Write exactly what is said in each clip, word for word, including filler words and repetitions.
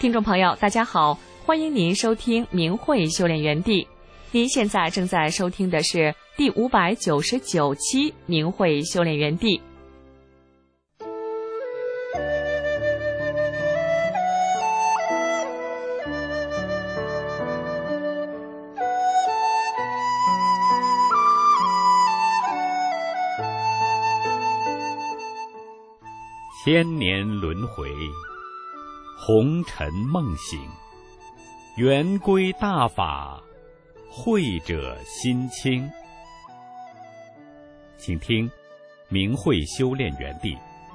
听众朋友大家好，欢迎您收听明慧修炼园地。您现在正在收听的是第五百九十九期明慧修炼园地。 千年轮回，红尘梦醒，圆归大法，慧者心清。请听明慧修炼园地。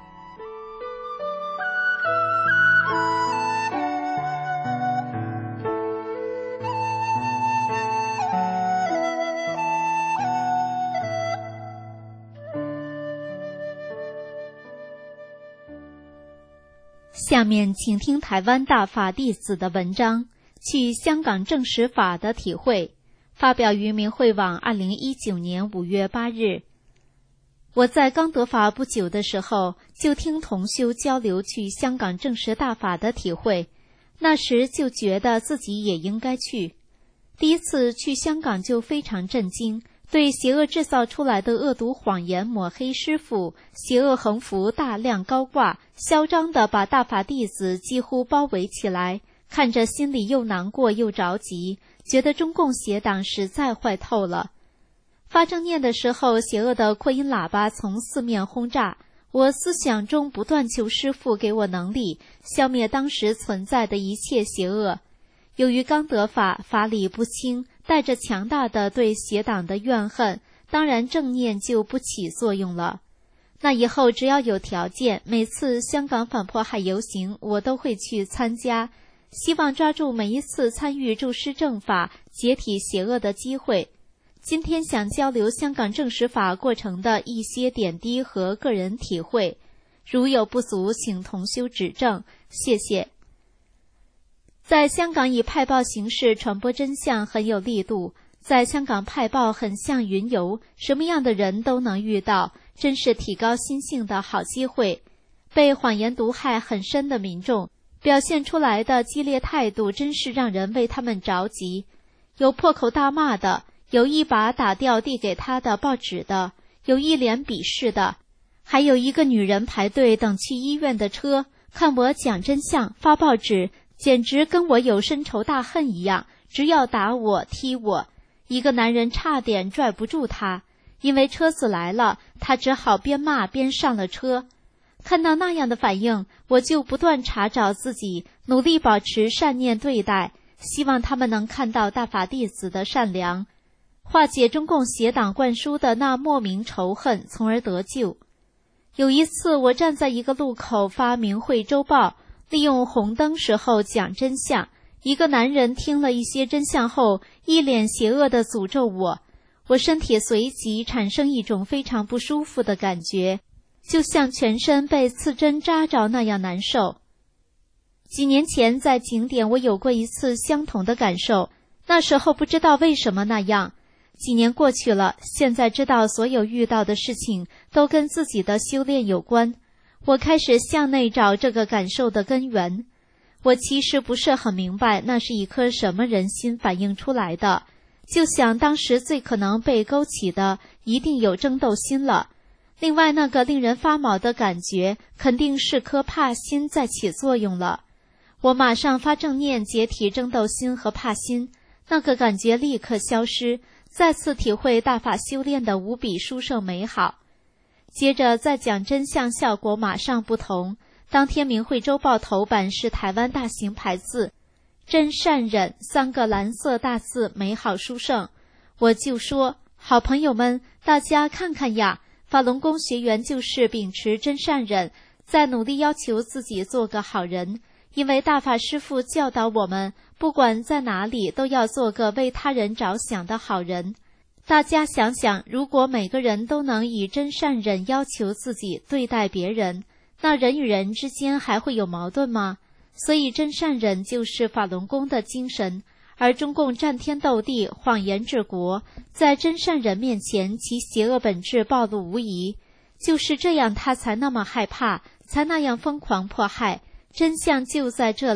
下面请听台湾大法弟子的文章《去香港证实法的体会》，发表于明慧网二零一九年五月八日。我在刚得法不久的时候，就听同修交流去香港证实大法的体会，那时就觉得自己也应该去。第一次去香港就非常震惊，对邪恶制造出来的恶毒谎言抹黑师父，邪恶横幅大量高挂，嚣张地把大法弟子几乎包围起来，看着心里又难过又着急，觉得中共邪党实在坏透了。发正念的时候，邪恶的扩音喇叭从四面轰炸，我思想中不断求师父给我能力，消灭当时存在的一切邪恶。由于刚得法，法理不清，带着强大的对邪党的怨恨，当然正念就不起作用了。那以后只要有条件，每次香港反迫害游行我都会去参加，希望抓住每一次参与助师正法、解体邪恶的机会。今天想交流香港证实法过程的一些点滴和个人体会，如有不足请同修指正，谢谢。在香港以派报形式传播真相很有力度，在香港派报很像云游，什么样的人都能遇到，真是提高心性的好机会。被谎言毒害很深的民众表现出来的激烈态度，真是让人为他们着急。有破口大骂的，有一把打掉递给他的报纸的，有一脸鄙视的，还有一个女人排队等去医院的车，看我讲真相发报纸，简直跟我有深仇大恨一样，只要打我踢我。一个男人差点拽不住他，因为车子来了，他只好边骂边上了车。看到那样的反应，我就不断查找自己，努力保持善念对待，希望他们能看到大法弟子的善良，化解中共邪党灌输的那莫名仇恨，从而得救。有一次我站在一个路口发明慧周报，利用红灯时候讲真相，一个男人听了一些真相后，一脸邪恶地诅咒我，我身体随即产生一种非常不舒服的感觉，就像全身被刺针扎着那样难受。几年前在景点我有过一次相同的感受，那时候不知道为什么那样。几年过去了，现在知道所有遇到的事情都跟自己的修炼有关。我开始向内找这个感受的根源。我其实不是很明白那是一颗什么人心反映出来的，就想当时最可能被勾起的一定有争斗心了。另外那个令人发毛的感觉肯定是颗怕心在起作用了。我马上发正念解体争斗心和怕心，那个感觉立刻消失，再次体会大法修炼的无比殊胜美好。接着再讲真相，效果马上不同。当天明慧周报头版是台湾大型牌字真善忍三个蓝色大字，美好殊胜。我就说，好朋友们，大家看看呀，法轮功学员就是秉持真善忍，在努力要求自己做个好人。因为大法师父教导我们，不管在哪里都要做个为他人着想的好人。大家想想，如果每个人都能以真善忍要求自己对待别人，那人与人之间还会有矛盾吗？所以真善忍就是法轮功的精神，而中共战天斗地、谎言治国，在真善忍面前其邪恶本质暴露无遗。就是这样，他才那么害怕，才那样疯狂迫害。真相就在这里，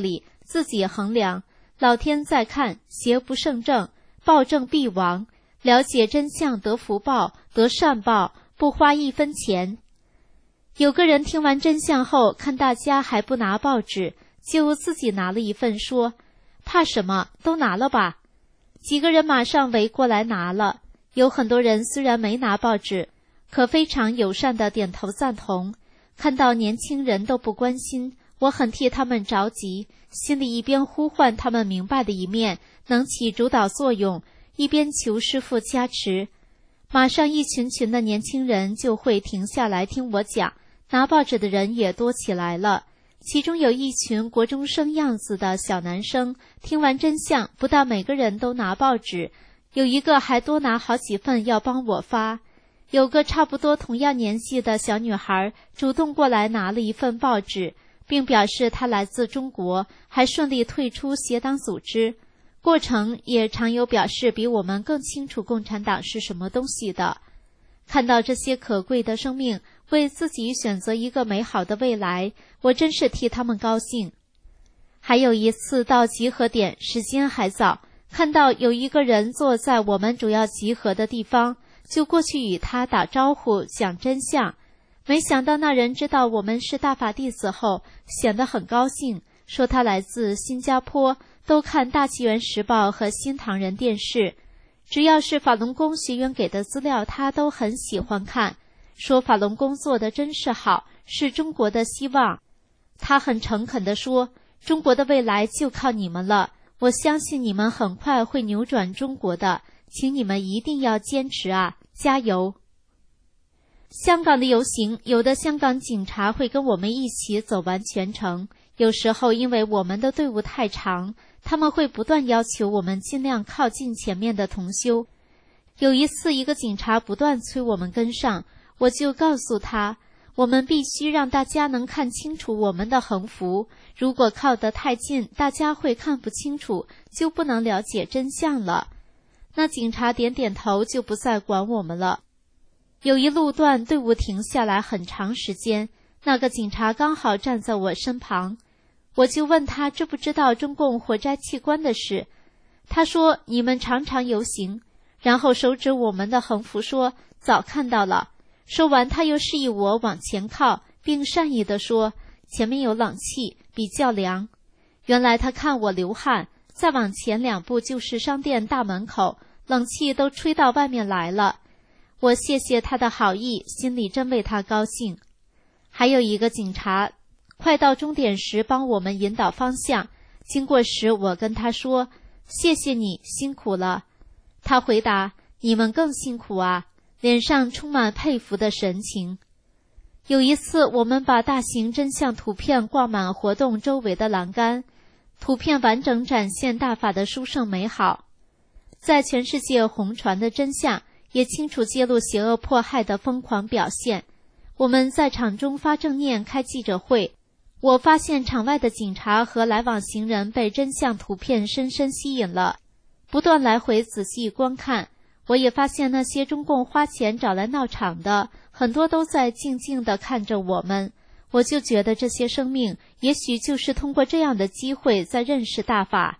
自己衡量，老天在看，邪不胜正，暴政必亡，了解真相得福报，得善报，不花一分钱。有个人听完真相后，看大家还不拿报纸，就自己拿了一份，说怕什么，都拿了吧。几个人马上围过来拿了，有很多人虽然没拿报纸，可非常友善地点头赞同。看到年轻人都不关心，我很替他们着急，心里一边呼唤他们明白的一面能起主导作用，一边求师父加持。马上一群群的年轻人就会停下来听我讲，拿报纸的人也多起来了。其中有一群国中生样子的小男生，听完真相，不但每个人都拿报纸，有一个还多拿好几份要帮我发。有个差不多同样年纪的小女孩主动过来拿了一份报纸，并表示她来自中国，还顺利退出邪党组织。过程也常有表示比我们更清楚共产党是什么东西的。看到这些可贵的生命为自己选择一个美好的未来，我真是替他们高兴。还有一次到集合点，时间还早，看到有一个人坐在我们主要集合的地方，就过去与他打招呼，讲真相。没想到那人知道我们是大法弟子后，显得很高兴，说他来自新加坡，都看大纪元时报和新唐人电视，只要是法轮功学员给的资料他都很喜欢看，说法轮功做得真是好，是中国的希望。他很诚恳地说，中国的未来就靠你们了，我相信你们很快会扭转中国的，请你们一定要坚持啊，加油。香港的游行，有的香港警察会跟我们一起走完全程，有时候因为我们的队伍太长，他们会不断要求我们尽量靠近前面的同修。有一次一个警察不断催我们跟上，我就告诉他，我们必须让大家能看清楚我们的横幅，如果靠得太近，大家会看不清楚，就不能了解真相了。那警察点点头，就不再管我们了。有一路段队伍停下来很长时间，那个警察刚好站在我身旁，我就问他知不知道中共活摘器官的事。他说你们常常游行，然后手指我们的横幅说早看到了。说完他又示意我往前靠，并善意地说前面有冷气，比较凉。原来他看我流汗，再往前两步就是商店大门口，冷气都吹到外面来了。我谢谢他的好意，心里真为他高兴。还有一个警察快到终点时帮我们引导方向，经过时我跟他说谢谢你，辛苦了。他回答你们更辛苦啊，脸上充满佩服的神情。有一次我们把大型真相图片挂满活动周围的栏杆，图片完整展现大法的殊胜美好，在全世界红传的真相，也清楚揭露邪恶迫害的疯狂表现。我们在场中发正念开记者会，我发现场外的警察和来往行人被真相图片深深吸引了，不断来回仔细观看。我也发现那些中共花钱找来闹场的，很多都在静静地看着我们。我就觉得这些生命也许就是通过这样的机会在认识大法。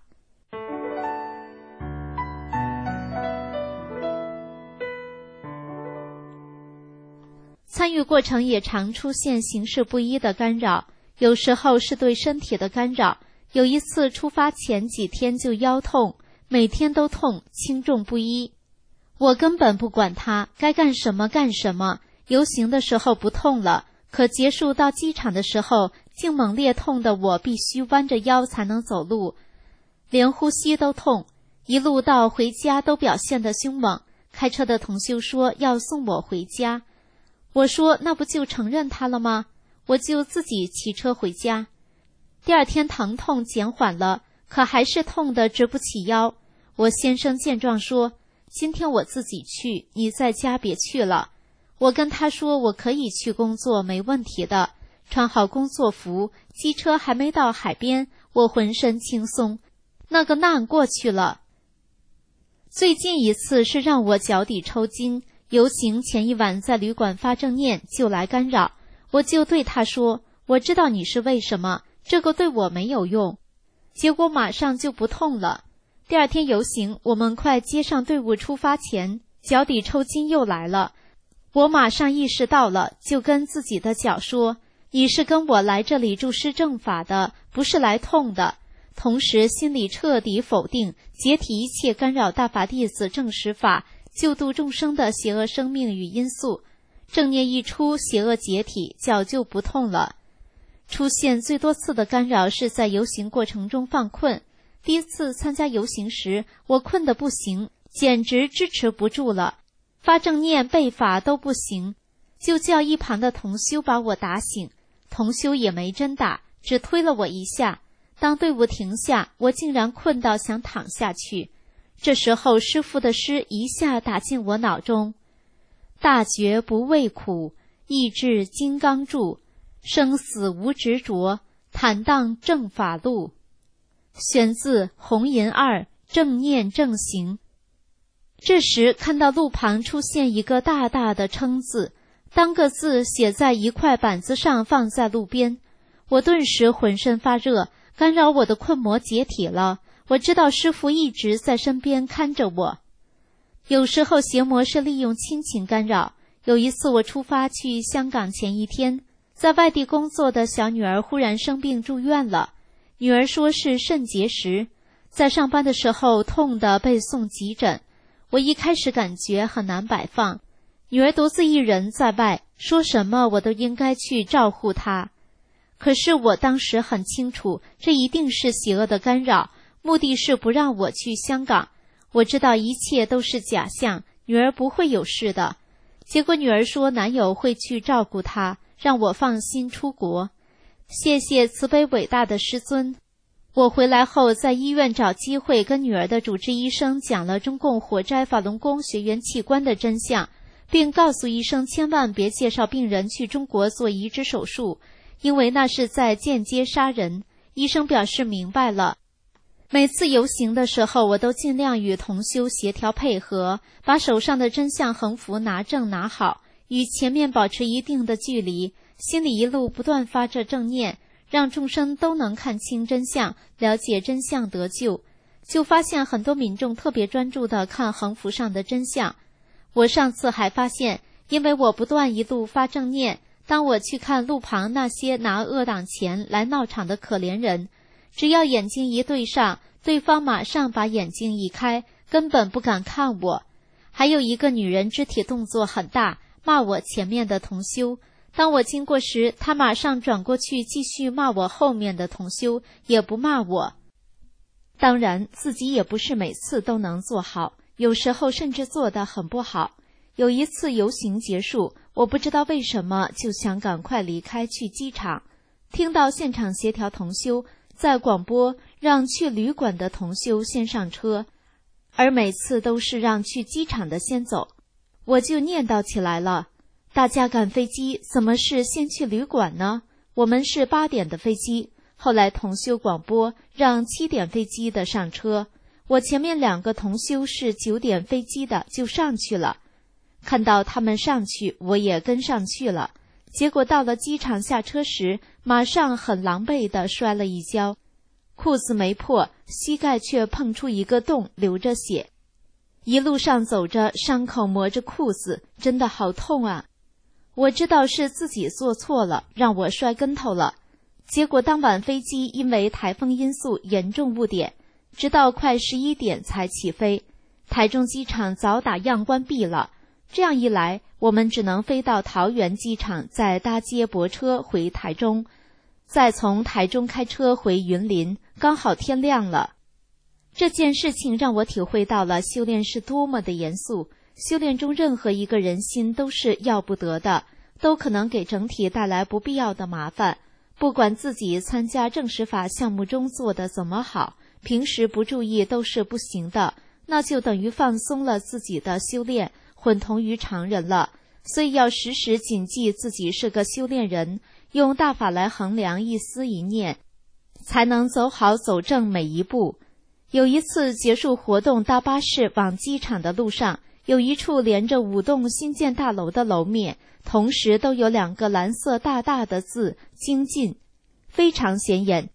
参与过程也常出现形式不一的干扰，有时候是对身体的干扰。有一次出发前几天就腰痛，每天都痛，轻重不一。我根本不管它，该干什么干什么。游行的时候不痛了，可结束到机场的时候，竟猛烈痛的我必须弯着腰才能走路，连呼吸都痛。一路到回家都表现得凶猛。开车的同修说要送我回家，我说那不就承认他了吗？我就自己骑车回家。第二天疼痛减缓了，可还是痛得直不起腰。我先生见状说，今天我自己去，你在家别去了。我跟他说我可以去工作，没问题的。穿好工作服，机车还没到海边，我浑身轻松，那个难过去了。最近一次是让我脚底抽筋，游行前一晚在旅馆发正念就来干扰，我就对他说，我知道你是为什么，这个对我没有用。 结果马上就不痛了。第二天游行，我们快接上队伍出发前，脚底抽筋又来了。我马上意识到了，就跟自己的脚说，你是跟我来这里注师正法的，不是来痛的。同时心里彻底否定解体一切干扰大法弟子正实法救度众生的邪恶生命与因素。正念一出，邪恶解体，脚就不痛了。出现最多次的干扰是在游行过程中犯困。第一次参加游行时，我困得不行，简直支持不住了，发正念背法都不行，就叫一旁的同修把我打醒。同修也没真打，只推了我一下。当队伍停下，我竟然困到想躺下去。这时候师父的诗一下打进我脑中：大觉不畏苦，意志金刚柱，生死无执着，坦荡正法路。选自红银二正念正行。这时看到路旁出现一个大大的称字，当个字写在一块板子上，放在路边。我顿时浑身发热，干扰我的困魔解体了。我知道师父一直在身边看着我。有时候邪魔是利用亲情干扰。有一次我出发去香港前一天，在外地工作的小女儿忽然生病住院了。女儿说是肾结石，在上班的时候痛得被送急诊。我一开始感觉很难摆放，女儿独自一人在外，说什么我都应该去照顾她。可是我当时很清楚，这一定是邪恶的干扰，目的是不让我去香港。我知道一切都是假象，女儿不会有事的。结果女儿说男友会去照顾她，让我放心出国。谢谢慈悲伟大的师尊。我回来后在医院找机会跟女儿的主治医生讲了中共火摘法轮功学员器官的真相，并告诉医生千万别介绍病人去中国做移植手术，因为那是在间接杀人。医生表示明白了。每次游行的时候，我都尽量与同修协调配合，把手上的真相横幅拿正拿好，与前面保持一定的距离，心里一路不断发着正念，让众生都能看清真相，了解真相得救。就发现很多民众特别专注地看横幅上的真相。我上次还发现，因为我不断一路发正念，当我去看路旁那些拿恶党钱来闹场的可怜人，只要眼睛一对上，对方马上把眼睛移开，根本不敢看我。还有一个女人肢体动作很大，骂我前面的同修。当我经过时，她马上转过去继续骂我后面的同修，也不骂我。当然，自己也不是每次都能做好，有时候甚至做得很不好。有一次游行结束，我不知道为什么就想赶快离开去机场，听到现场协调同修在广播让去旅馆的同修先上车，而每次都是让去机场的先走。我就念叨起来了，大家赶飞机怎么是先去旅馆呢？我们是八点的飞机。后来同修广播让七点飞机的上车，我前面两个同修是九点飞机的就上去了。看到他们上去，我也跟上去了。结果到了机场下车时，马上很狼狈地摔了一跤，裤子没破，膝盖却碰出一个洞，流着血。一路上走着，伤口磨着裤子，真的好痛啊！我知道是自己做错了，让我摔跟头了。结果当晚飞机因为台风因素严重误点，直到快十一点才起飞。台中机场早打烊关闭了。这样一来，我们只能飞到桃园机场，再搭接驳车回台中，再从台中开车回云林，刚好天亮了。这件事情让我体会到了修炼是多么的严肃，修炼中任何一个人心都是要不得的，都可能给整体带来不必要的麻烦。不管自己参加正实法项目中做得怎么好，平时不注意都是不行的，那就等于放松了自己的修炼，混同于常人了。所以要时时谨记自己是个修炼人，用大法来衡量一思一念，才能走好走正每一步。有一次结束活动搭巴士往机场的路上，有一处连着五栋新建大楼的楼面，同时都有两个蓝色大大的字精进，非常显眼。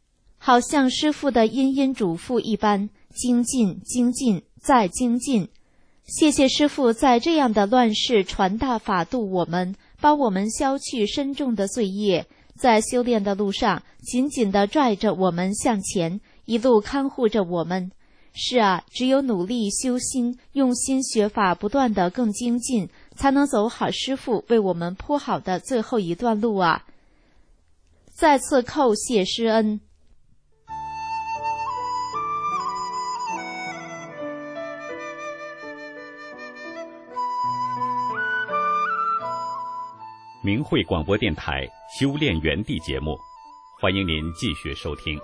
好像师父的殷殷嘱咐一般，精进精进再精进。谢谢师父在这样的乱世传大法度我们，帮我们消去深重的罪业，在修炼的路上紧紧地拽着我们向前，一路看护着我们。是啊，只有努力修心，用心学法，不断地更精进，才能走好师父为我们铺好的最后一段路啊！再次叩谢师恩。 明慧广播电台修炼园地节目，欢迎您继续收听。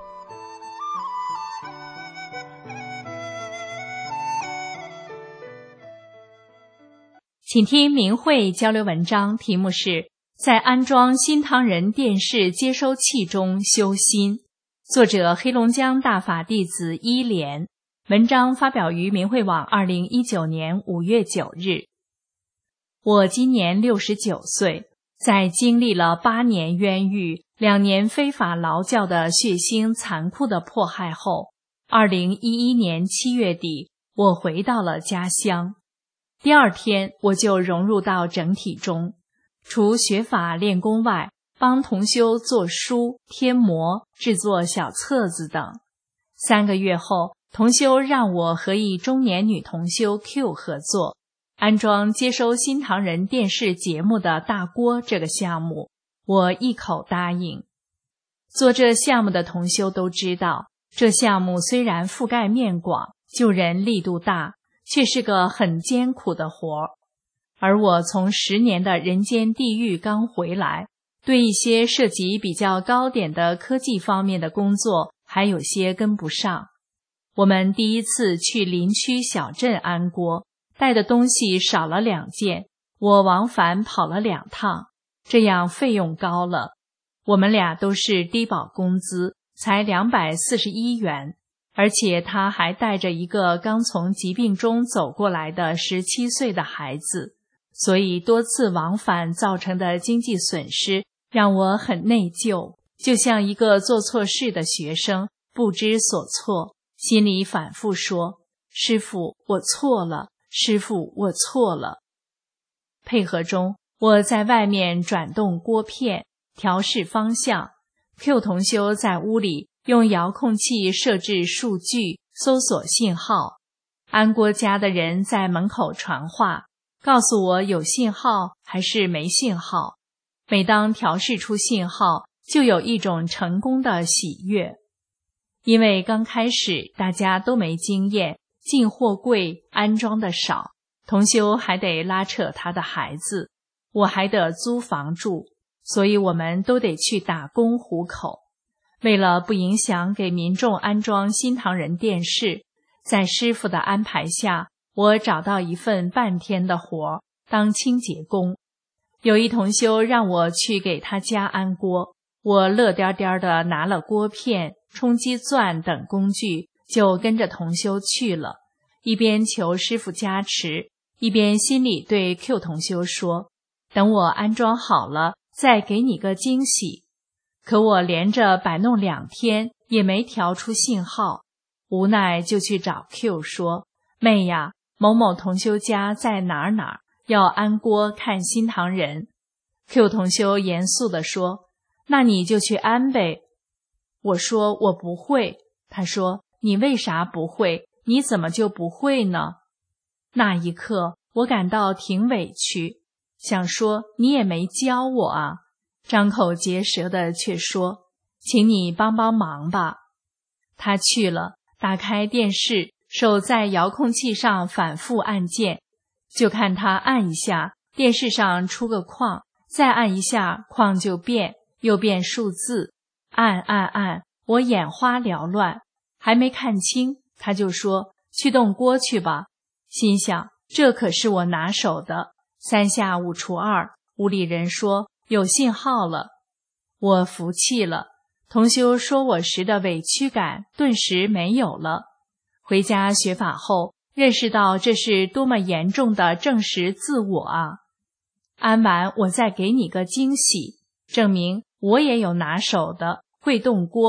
请听明慧交流文章，题目是在安装新唐人电视接收器中修心，作者黑龙江大法弟子一莲，文章发表于明慧网二零一九年五月九日。我今年六十九岁，在经历了八年冤狱、两年非法劳教的血腥残酷的迫害后，二零一一年七月底，我回到了家乡。第二天，我就融入到整体中，除学法练功外，帮同修做书、贴膜、制作小册子等。三个月后，同修让我和一中年女同修 Q 合作，安装接收新唐人电视节目的大锅这个项目，我一口答应。做这项目的同修都知道，这项目虽然覆盖面广，救人力度大，却是个很艰苦的活儿。而我从十年的人间地狱刚回来，对一些涉及比较高点的科技方面的工作还有些跟不上。我们第一次去林区小镇安锅，带的东西少了两件，我往返跑了两趟，这样费用高了。我们俩都是低保工资，才两百四十一元。而且他还带着一个刚从疾病中走过来的十七岁的孩子，所以多次往返造成的经济损失让我很内疚，就像一个做错事的学生，不知所措，心里反复说：师父，我错了，师父，我错了。配合中，我在外面转动锅片，调试方向。Q 同修在屋里用遥控器设置数据，搜索信号。安锅家的人在门口传话，告诉我有信号还是没信号。每当调试出信号，就有一种成功的喜悦。因为刚开始大家都没经验，进货贵，安装的少，同修还得拉扯他的孩子，我还得租房住，所以我们都得去打工糊口。为了不影响给民众安装新唐人电视，在师父的安排下，我找到一份半天的活当清洁工。有一同修让我去给他家安锅，我乐颠颠地拿了锅片、冲击钻等工具，就跟着同修去了，一边求师父加持，一边心里对 Q 同修说：等我安装好了，再给你个惊喜。可我连着摆弄两天也没调出信号，无奈就去找 Q 说：妹呀，某某同修家在哪儿哪儿，要安锅看新唐人。 Q 同修严肃地说：那你就去安呗。我说我不会。他说：你为啥不会？你怎么就不会呢？那一刻我感到挺委屈，想说你也没教我啊，张口结舌的却说：请你帮帮忙吧。他去了，打开电视，手在遥控器上反复按键，就看他按一下，电视上出个框，再按一下，框就变，又变数字，按按按，我眼花缭乱，还没看清，他就说：去动锅去吧。心想这可是我拿手的，三下五除二，屋里人说有信号了。我服气了，同修说我时的委屈感顿时没有了。回家学法后，认识到这是多么严重的证实自我啊！安完我再给你个惊喜，证明我也有拿手的，会动锅，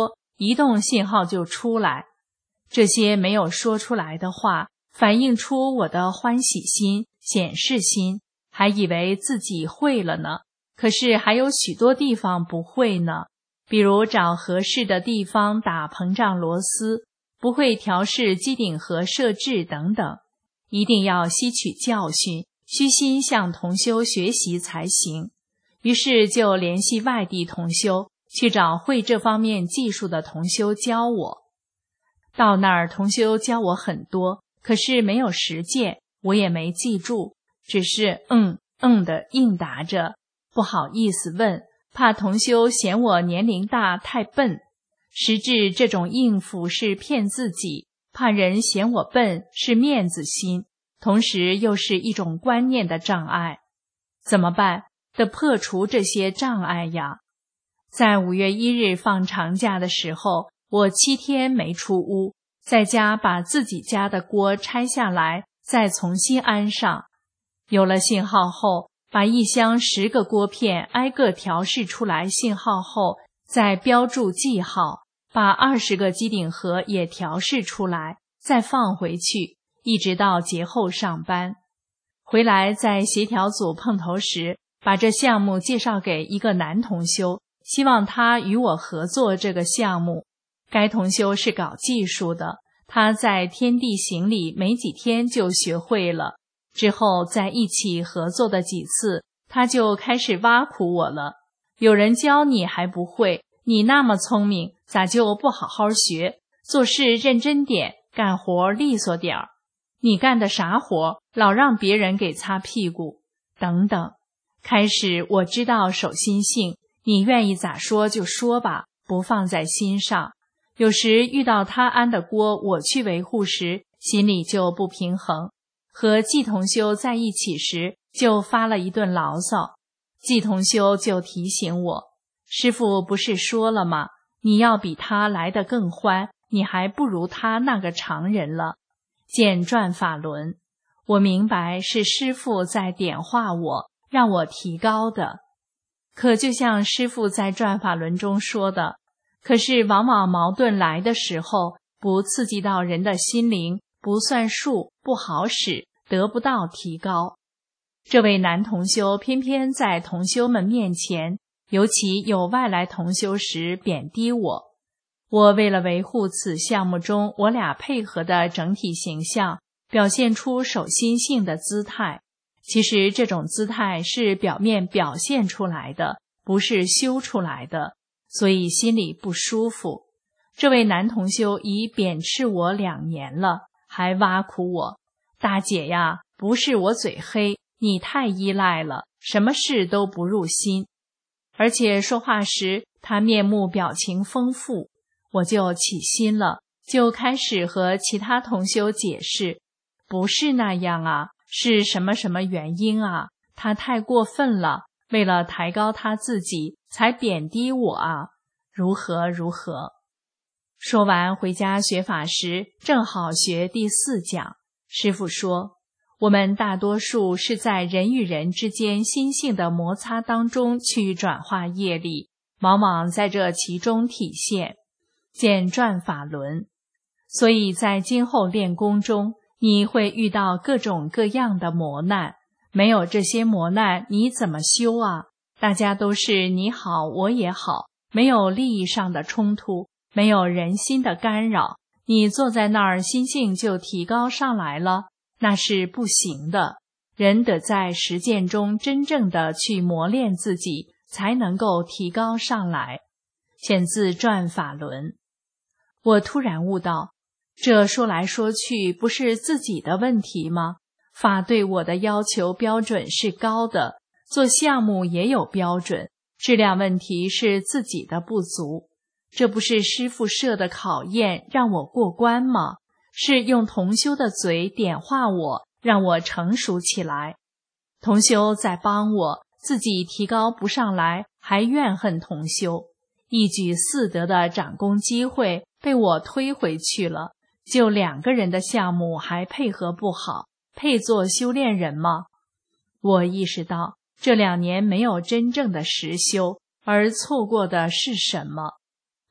移动信号就出来。这些没有说出来的话，反映出我的欢喜心、显示心，还以为自己会了呢。可是还有许多地方不会呢，比如找合适的地方打膨胀螺丝，不会调试机顶盒设置等等。一定要吸取教训，虚心向同修学习才行。于是就联系外地同修，去找会这方面技术的同修教我。到那儿同修教我很多，可是没有实践，我也没记住，只是嗯嗯的应答着，不好意思问，怕同修嫌我年龄大太笨。实质这种应付是骗自己，怕人嫌我笨是面子心，同时又是一种观念的障碍。怎么办？得破除这些障碍呀。在五月一日放长假的时候，我七天没出屋，在家把自己家的锅拆下来，再重新安上。有了信号后，把一箱十个锅片挨个调试出来信号后，再标注记号，把二十个机顶盒也调试出来，再放回去，一直到节后上班。回来在协调组碰头时，把这项目介绍给一个男同修，希望他与我合作这个项目。该同修是搞技术的，他在天地行里没几天就学会了，之后在一起合作的几次，他就开始挖苦我了。有人教你还不会，你那么聪明，咋就不好好学？做事认真点，干活利索点儿。你干的啥活，老让别人给擦屁股，等等。开始我知道守心性，你愿意咋说就说吧，不放在心上。有时遇到他安的锅我去维护时，心里就不平衡。和季同修在一起时，就发了一顿牢骚。季同修就提醒我，师父不是说了吗？你要比他来得更欢，你还不如他那个常人了。见转法轮，我明白是师父在点化我，让我提高的。可就像师父在转法轮中说的，可是往往矛盾来的时候，不刺激到人的心灵，不算数，不好使，得不到提高。这位男同修偏偏在同修们面前，尤其有外来同修时贬低我。我为了维护此项目中我俩配合的整体形象，表现出守心性的姿态。其实这种姿态是表面表现出来的，不是修出来的，所以心里不舒服。这位男同修已贬斥我两年了，还挖苦我，大姐呀，不是我嘴黑，你太依赖了，什么事都不入心。而且说话时他面目表情丰富，我就起心了，就开始和其他同修解释，不是那样啊，是什么什么原因啊，他太过分了，为了抬高他自己才贬低我啊，如何如何。说完回家学法时，正好学第四讲。师父说，我们大多数是在人与人之间心性的摩擦当中去转化业力，往往在这其中体现，见转法轮。所以在今后练功中，你会遇到各种各样的磨难，没有这些磨难，你怎么修啊？大家都是你好我也好，没有利益上的冲突，没有人心的干扰，你坐在那儿心性就提高上来了，那是不行的。人得在实践中真正的去磨练自己，才能够提高上来。选自转法轮。我突然悟到，这说来说去不是自己的问题吗？法对我的要求标准是高的，做项目也有标准，质量问题是自己的不足。这不是师父设的考验让我过关吗？是用同修的嘴点化我，让我成熟起来。同修在帮我，自己提高不上来，还怨恨同修。一举四得的长功机会被我推回去了，就两个人的项目还配合不好，配做修炼人吗？我意识到这两年没有真正的实修，而错过的是什么？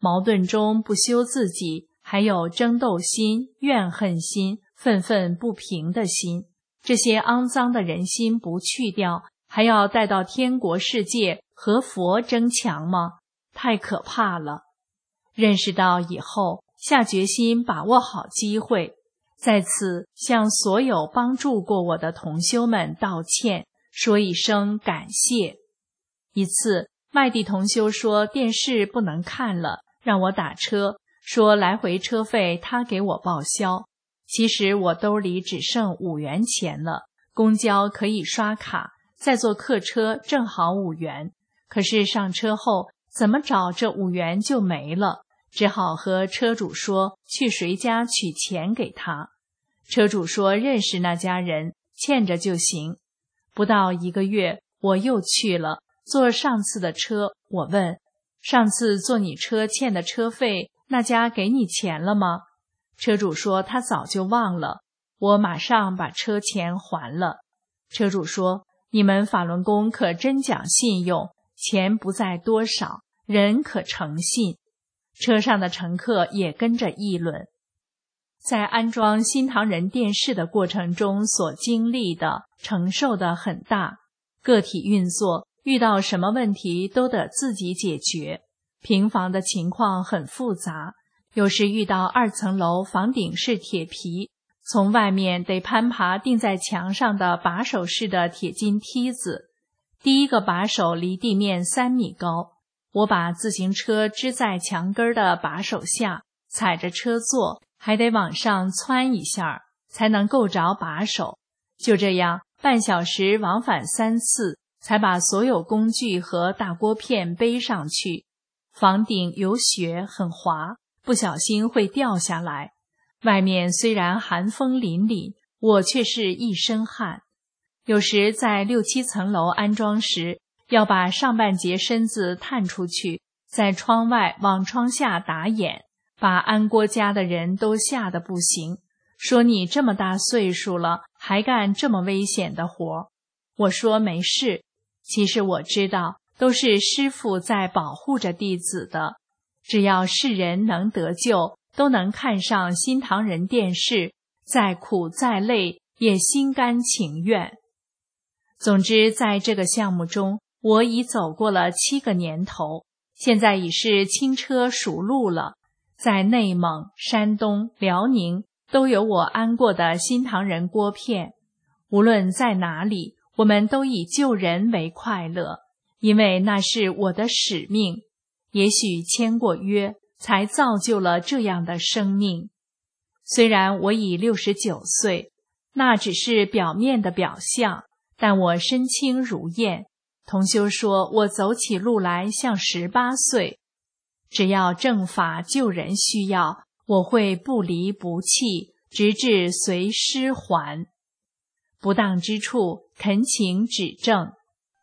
矛盾中不修自己，还有争斗心、怨恨心、愤愤不平的心，这些肮脏的人心不去掉，还要带到天国世界和佛争强吗？太可怕了。认识到以后，下决心把握好机会，在此向所有帮助过我的同修们道歉，说一声感谢。一次，麦地同修说电视不能看了，让我打车，说来回车费他给我报销。其实我兜里只剩五元钱了，公交可以刷卡，再坐客车正好五元。可是上车后怎么找这五元就没了，只好和车主说去谁家取钱给他。车主说认识那家人，欠着就行。不到一个月，我又去了，坐上次的车。我问，上次坐你车欠的车费，那家给你钱了吗？车主说他早就忘了。我马上把车钱还了。车主说，你们法轮功可真讲信用，钱不在多少，人可诚信。车上的乘客也跟着议论。在安装新唐人电视的过程中所经历的、承受的很大，个体运作遇到什么问题都得自己解决，平房的情况很复杂，有时遇到二层楼房顶是铁皮，从外面得攀爬钉在墙上的把手式的铁筋梯子，第一个把手离地面三米高，我把自行车支在墙根的把手下，踩着车座，还得往上窜一下，才能够着把手。就这样，半小时往返三次，才把所有工具和大锅片背上去。房顶有雪，很滑，不小心会掉下来。外面虽然寒风凛凛，我却是一身汗。有时在六七层楼安装时，要把上半截身子探出去，在窗外往窗下打眼，把安锅家的人都吓得不行，说你这么大岁数了，还干这么危险的活。我说没事，其实我知道都是师父在保护着弟子的，只要世人能得救，都能看上新唐人电视，再苦再累也心甘情愿。总之，在这个项目中，我已走过了七个年头，现在已是轻车熟路了。在内蒙、山东、辽宁都有我安过的新唐人锅片。无论在哪里，我们都以救人为快乐，因为那是我的使命。也许签过约，才造就了这样的生命。虽然我已六十九岁，那只是表面的表象，但我身轻如燕。同修说我走起路来像十八岁。只要正法救人需要，我会不离不弃，直至随师还。不当之处，恳请指正。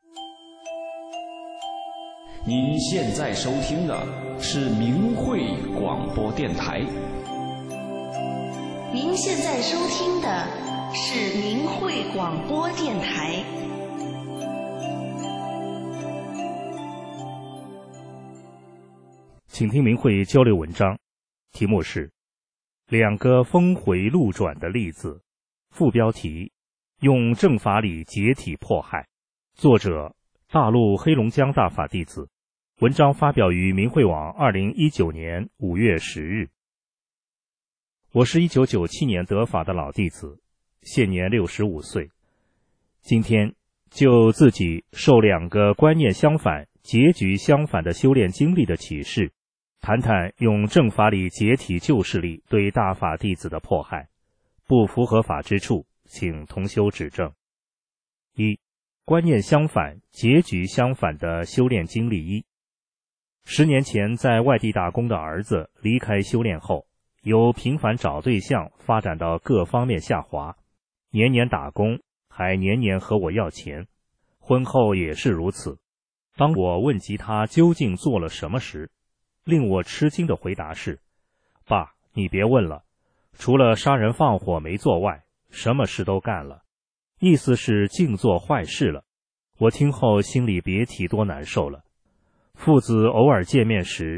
您现在收听的是明慧广播电台。 您现在收听的是明慧广播电台。 请听明慧交流文章，题目是两个峰回路转的例子，副标题用正法理解体迫害，作者大陆黑龙江大法弟子，文章发表于明慧网二零一九年五月十日。我是一九九七年得法的老弟子，现年六十五岁。今天就自己受两个观念相反、结局相反的修炼经历的启示，谈谈用正法理解体旧势力对大法弟子的迫害，不符合法之处，请同修指正。一、观念相反、结局相反的修炼经历一。十年前在外地打工的儿子离开修炼后，由频繁找对象发展到各方面下滑，年年打工，还年年和我要钱。婚后也是如此。当我问及他究竟做了什么时，令我吃惊的回答是：爸，你别问了，除了杀人放火没做外，什么事都干了。意思是净做坏事了。我听后心里别提多难受了。父子偶尔见面时，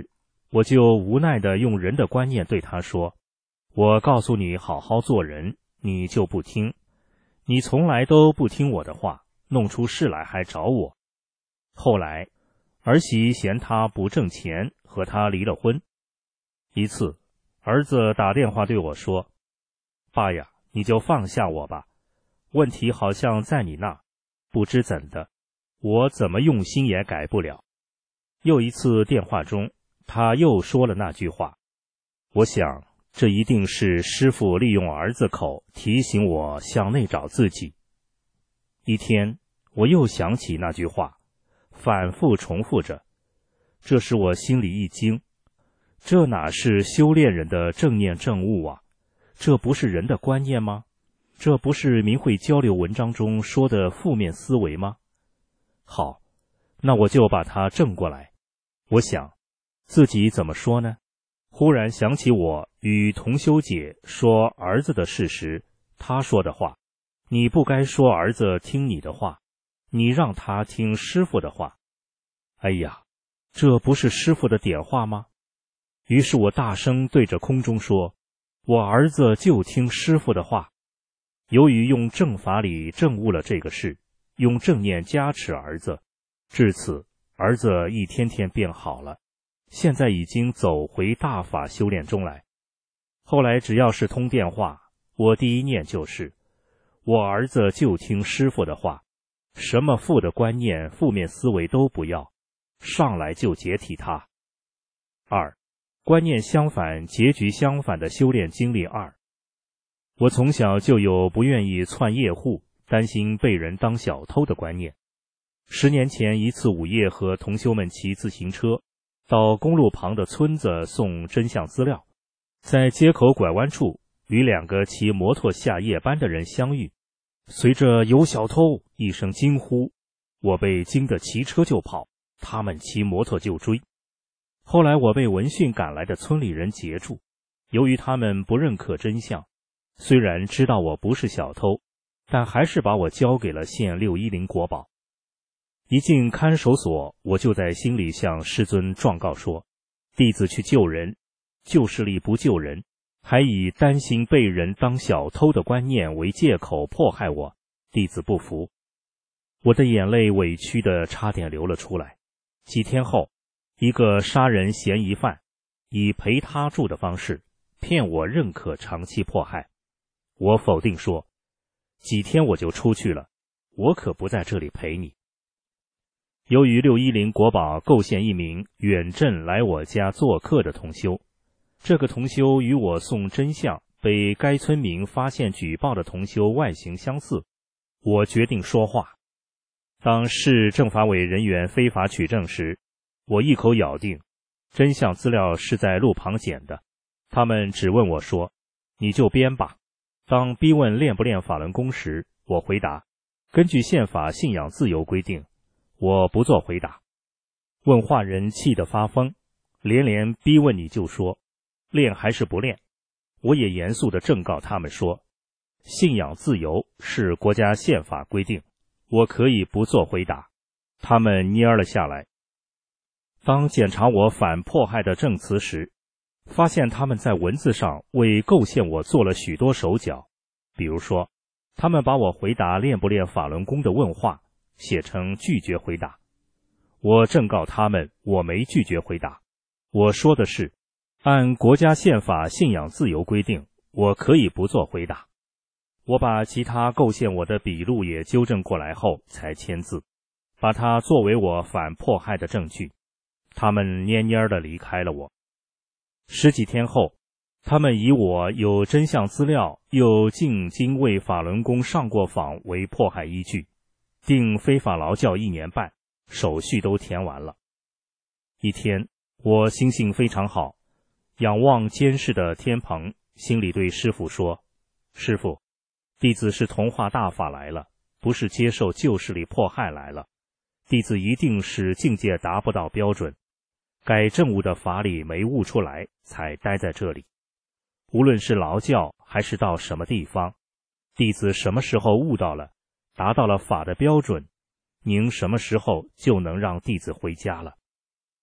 我就无奈地用人的观念对他说，我告诉你好好做人，你就不听，你从来都不听我的话，弄出事来还找我。后来儿媳嫌他不挣钱，和他离了婚。一次儿子打电话对我说，爸呀，你就放下我吧，问题好像在你那，不知怎的，我怎么用心也改不了。又一次电话中，他又说了那句话，我想这一定是师父利用儿子口提醒我向内找自己。一天我又想起那句话，反复重复着，这使我心里一惊，这哪是修炼人的正念正悟啊？这不是人的观念吗？这不是明慧交流文章中说的负面思维吗？好，那我就把它正过来。我想自己怎么说呢？忽然想起我与同修姐说儿子的事时，他说的话，你不该说儿子听你的话，你让他听师父的话。哎呀，这不是师父的点化吗？于是我大声对着空中说，我儿子就听师父的话。由于用正法理证悟了这个事，用正念加持儿子，至此儿子一天天变好了，现在已经走回大法修炼中来。后来只要是通电话，我第一念就是我儿子就听师父的话，什么负的观念、负面思维都不要，上来就解体他。二，观念相反、结局相反的修炼经历二。我从小就有不愿意窜夜户、担心被人当小偷的观念。十年前一次午夜，和同修们骑自行车到公路旁的村子送真相资料，在街口拐弯处与两个骑摩托下夜班的人相遇，随着有小偷一声惊呼，我被惊得骑车就跑，他们骑摩托就追。后来我被闻讯赶来的村里人截住，由于他们不认可真相，虽然知道我不是小偷，但还是把我交给了县六一零国保。一进看守所，我就在心里向师尊状告说，弟子去救人，旧势力不救人，还以担心被人当小偷的观念为借口迫害我，弟子不服。我的眼泪委屈的差点流了出来。几天后，一个杀人嫌疑犯以陪他住的方式骗我认可长期迫害。我否定说，几天我就出去了，我可不在这里陪你。由于六一零国保构陷一名远镇来我家做客的同修，这个同修与我送真相被该村民发现举报的同修外形相似，我决定说话。当市政法委人员非法取证时，我一口咬定真相资料是在路旁捡的，他们只问我说，你就编吧。当逼问练不练法轮功时，我回答，根据宪法信仰自由规定，我不做回答。问话人气得发疯，连连逼问你就说，练还是不练？我也严肃地正告他们说，信仰自由是国家宪法规定，我可以不做回答。他们蔫了下来。当检查我反迫害的证词时，发现他们在文字上为构陷我做了许多手脚。比如说，他们把我回答练不练法轮功的问话写成拒绝回答。我正告他们我没拒绝回答，我说的是按国家宪法信仰自由规定，我可以不做回答。我把其他构陷我的笔录也纠正过来后才签字，把它作为我反迫害的证据。他们蔫蔫地离开了我。十几天后，他们以我有真相资料又进京为法轮功上过访为迫害依据，定非法劳教一年半，手续都填完了。一天，我心性非常好，仰望监视的天棚，心里对师父说，师父，弟子是同化大法来了，不是接受旧势力迫害来了，弟子一定是境界达不到标准，该证悟的法理没悟出来，才待在这里。无论是劳教还是到什么地方，弟子什么时候悟到了，达到了法的标准，您什么时候就能让弟子回家了。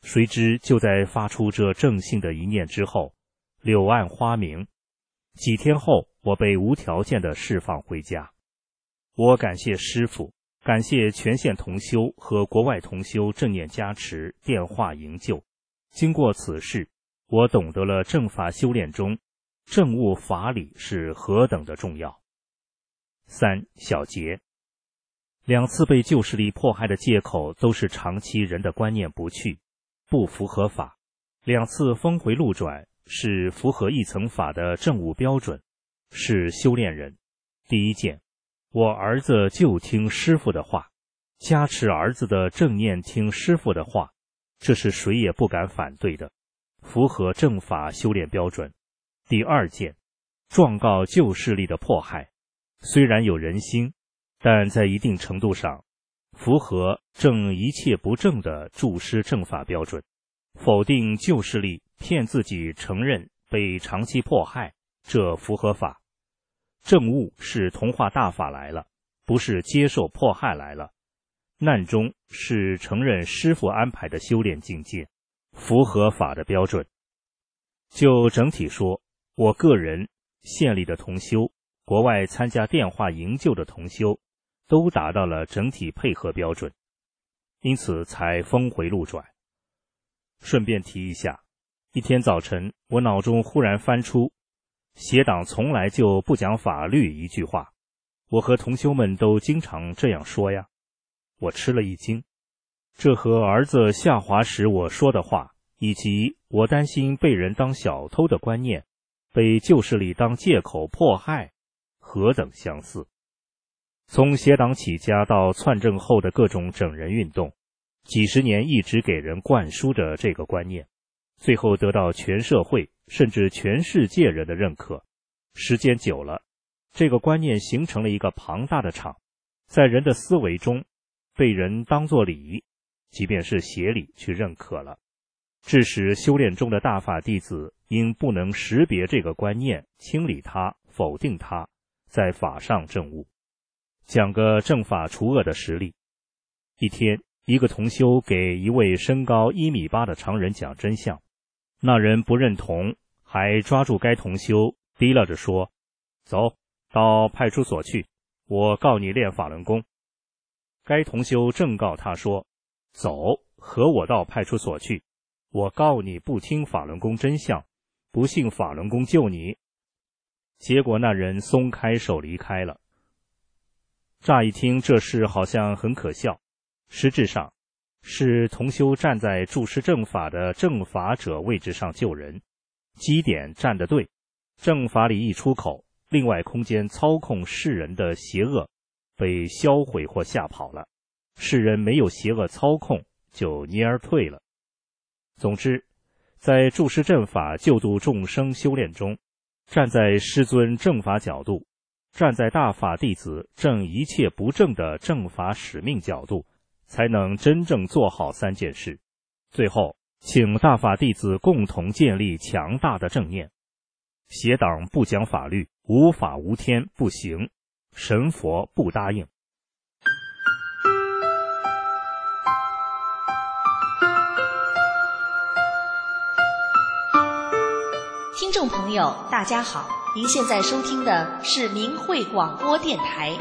谁知就在发出这正信的一念之后，柳暗花明。几天后，我被无条件的释放回家。我感谢师父，感谢全县同修和国外同修正念加持，电话营救。经过此事，我懂得了正法修炼中正悟法理是何等的重要。三小结，两次被旧势力迫害的借口都是长期人的观念不去，不符合法。两次峰回路转是符合一层法的正悟标准，是修炼人。第一件，我儿子就听师父的话，加持儿子的正念听师父的话，这是谁也不敢反对的，符合正法修炼标准。第二件，状告旧势力的迫害，虽然有人心，但在一定程度上符合正一切不正的注师正法标准。否定旧势力骗自己承认被长期迫害，这符合法。正悟是同化大法来了，不是接受迫害来了。难中是承认师父安排的修炼境界，符合法的标准。就整体说，我个人、县里的同修、国外参加电话营救的同修，都达到了整体配合标准，因此才峰回路转。顺便提一下，一天早晨，我脑中忽然翻出邪党从来就不讲法律一句话，我和同修们都经常这样说呀。我吃了一惊，这和儿子下滑时我说的话，以及我担心被人当小偷的观念，被旧势力当借口迫害，何等相似。从邪党起家到篡政后的各种整人运动，几十年一直给人灌输着这个观念，最后得到全社会甚至全世界人的认可。时间久了，这个观念形成了一个庞大的场，在人的思维中被人当作理，即便是邪理去认可了，致使修炼中的大法弟子因不能识别这个观念，清理它，否定它，在法上证悟。讲个正法除恶的实例。一天，一个同修给一位身高一米八的常人讲真相，那人不认同，还抓住该同修提拉着说，走到派出所去，我告你练法轮功。该同修正告他说，走，和我到派出所去，我告你不听法轮功真相，不信法轮功救你。结果那人松开手离开了。乍一听这事好像很可笑，实质上是同修站在注师正法的正法者位置上救人，基点站得对，正法里一出口，另外空间操控世人的邪恶被销毁或吓跑了，世人没有邪恶操控，就蔫儿退了。总之，在注师正法救度众生修炼中，站在师尊正法角度，站在大法弟子正一切不正的正法使命角度，才能真正做好三件事。最后，请大法弟子共同建立强大的正念。邪党不讲法律，无法无天，不行，神佛不答应。 听众朋友，大家好，您现在收听的是明慧广播电台。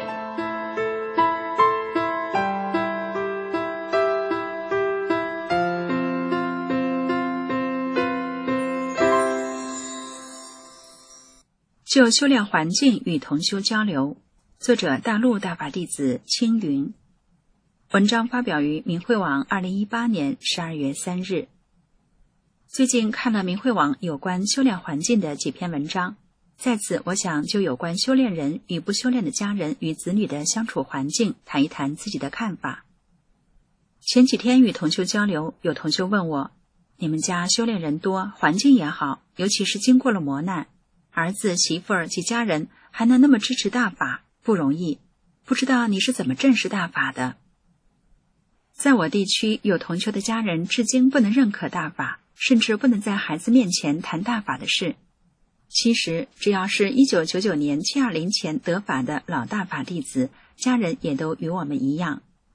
就修炼环境与同修交流，作者大陆大法弟子青云。文章发表于明慧网二零一八年十二月三日。最近看了明慧网有关修炼环境的几篇文章，在此我想就有关修炼人与不修炼的家人与子女的相处环境谈一谈自己的看法。前几天与同修交流，有同修问我，你们家修炼人多，环境也好，尤其是经过了磨难，儿子媳妇儿及家人还能那么支持大法，不容易，不知道你是怎么正视大法的。在我地区有同修的家人至今不能认可大法，甚至不能在孩子面前谈大法的事。其实只要是一九九九年七二零前得法的老大法弟子，家人也都与我们一样，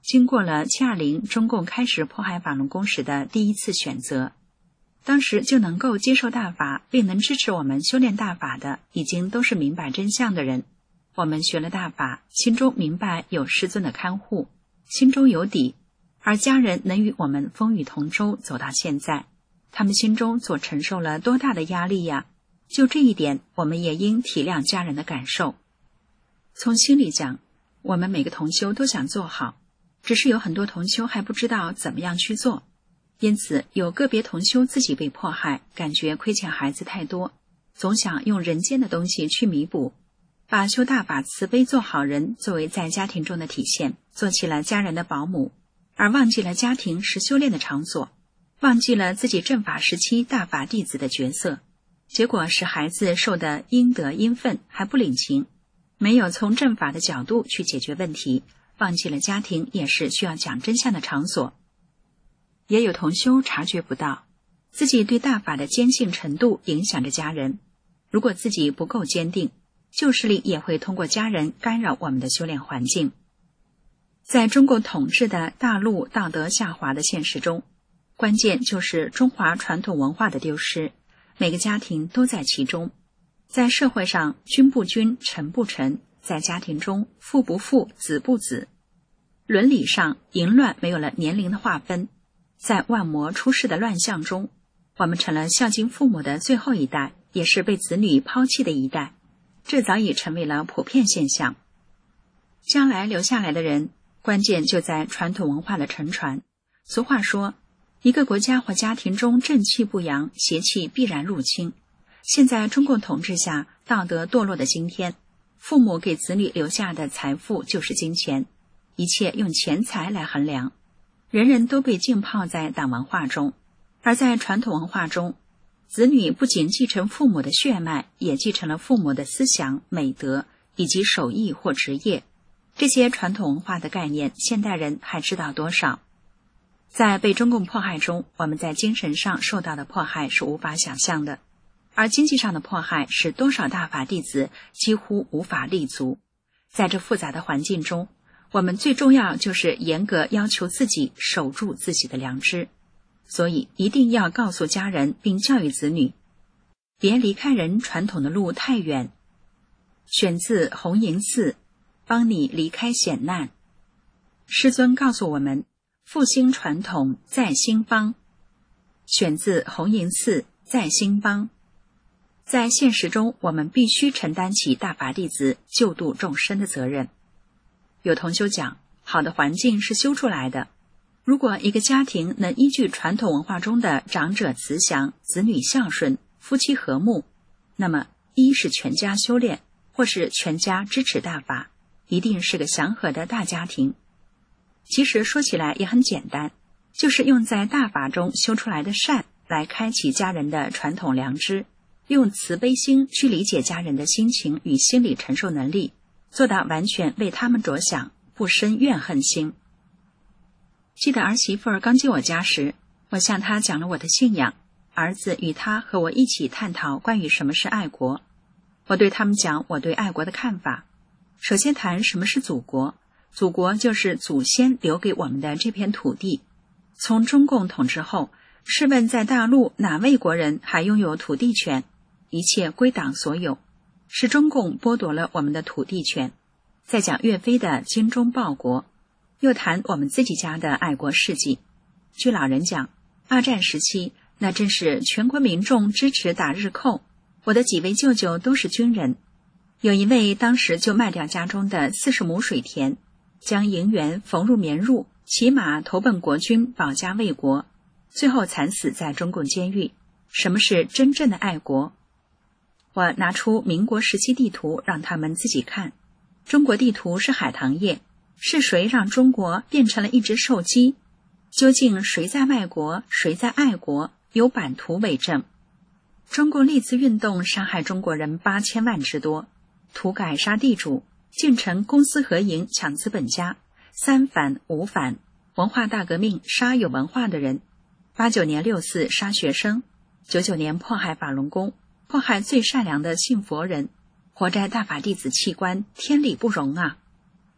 经过了七二零中共开始迫害法轮功时的第一次选择。当时就能够接受大法并能支持我们修炼大法的，已经都是明白真相的人。我们学了大法，心中明白有师尊的看护，心中有底，而家人能与我们风雨同舟走到现在，他们心中所承受了多大的压力呀！就这一点，我们也应体谅家人的感受。从心里讲，我们每个同修都想做好，只是有很多同修还不知道怎么样去做。因此有个别同修自己被迫害，感觉亏欠孩子太多，总想用人间的东西去弥补，把修大法慈悲做好人作为在家庭中的体现，做起了家人的保姆，而忘记了家庭是修炼的场所，忘记了自己正法时期大法弟子的角色，结果使孩子受的应得应分还不领情，没有从正法的角度去解决问题，忘记了家庭也是需要讲真相的场所。也有同修察觉不到自己对大法的坚信程度影响着家人，如果自己不够坚定，旧势力也会通过家人干扰我们的修炼环境。在中共统治的大陆道德下滑的现实中，关键就是中华传统文化的丢失，每个家庭都在其中。在社会上，君不君，臣不臣；在家庭中，父不父，子不子。伦理上，淫乱没有了年龄的划分。在万魔出世的乱象中，我们成了孝敬父母的最后一代，也是被子女抛弃的一代，这早已成为了普遍现象。将来留下来的人，关键就在传统文化的承传。俗话说，一个国家或家庭中正气不扬，邪气必然入侵。现在中共统治下道德堕落的今天，父母给子女留下的财富就是金钱，一切用钱财来衡量，人人都被浸泡在党文化中。而在传统文化中，子女不仅继承父母的血脉，也继承了父母的思想、美德以及手艺或职业。这些传统文化的概念，现代人还知道多少？在被中共迫害中，我们在精神上受到的迫害是无法想象的，而经济上的迫害使多少大法弟子几乎无法立足。在这复杂的环境中，我们最重要就是严格要求自己守住自己的良知，所以一定要告诉家人并教育子女，别离开人传统的路太远。选自弘营寺，帮你离开险难。师尊告诉我们，复兴传统在兴邦。选自弘营寺，在兴邦。在现实中，我们必须承担起大法弟子救度众生的责任。有同修讲，好的环境是修出来的。如果一个家庭能依据传统文化中的长者慈祥、子女孝顺、夫妻和睦，那么一是全家修炼，或是全家支持大法，一定是个祥和的大家庭。其实说起来也很简单，就是用在大法中修出来的善来开启家人的传统良知，用慈悲心去理解家人的心情与心理承受能力，做到完全为他们着想，不生怨恨心。记得儿媳妇儿刚进我家时，我向她讲了我的信仰，儿子与她和我一起探讨关于什么是爱国。我对他们讲我对爱国的看法。首先谈什么是祖国，祖国就是祖先留给我们的这片土地。从中共统治后，试问在大陆哪位国人还拥有土地权？一切归党所有，是中共剥夺了我们的土地权。再讲岳飞的精忠报国，又谈我们自己家的爱国事迹。据老人讲，二战时期那真是全国民众支持打日寇，我的几位舅舅都是军人，有一位当时就卖掉家中的四十亩水田，将银元缝入棉褥，骑马投奔国军，保家卫国，最后惨死在中共监狱。什么是真正的爱国？我拿出民国时期地图让他们自己看，中国地图是海棠叶，是谁让中国变成了一只兽鸡？究竟谁在卖国，谁在爱国？有版图为证。中共历次运动杀害中国人八千万之多，土改杀地主，进城公私合营抢资本家，三反五反，文化大革命杀有文化的人，八九年六四杀学生，九九年迫害法轮功，迫害最善良的信佛人，活摘大法弟子器官，天理不容啊！